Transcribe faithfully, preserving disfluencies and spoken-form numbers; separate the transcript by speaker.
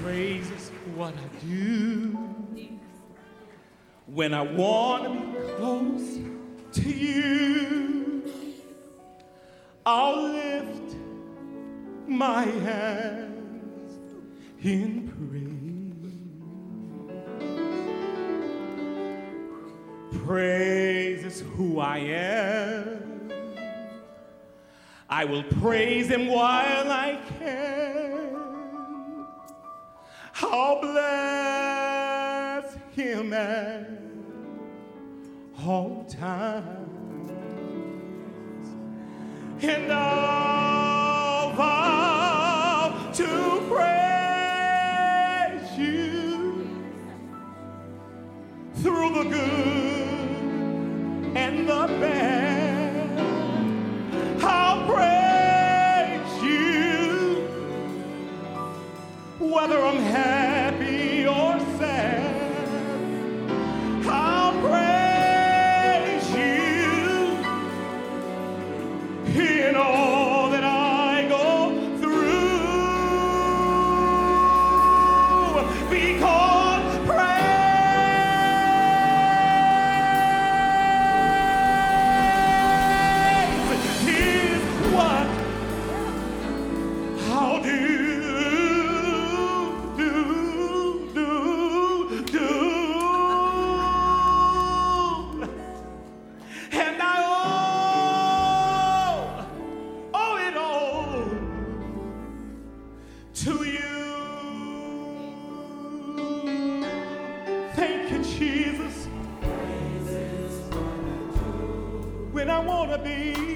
Speaker 1: Praise is what I do when I want to be close to you. I'll lift my hands in praise. Praise is who I am. I will praise him while I can. I'll bless him at all times, and I'll vow to praise you through the good and the bad. I'll praise you whether I'm happy or sad. I'll praise you in all that I go through, because praise is what I'll do. To you. Thank you, Jesus. When I want to be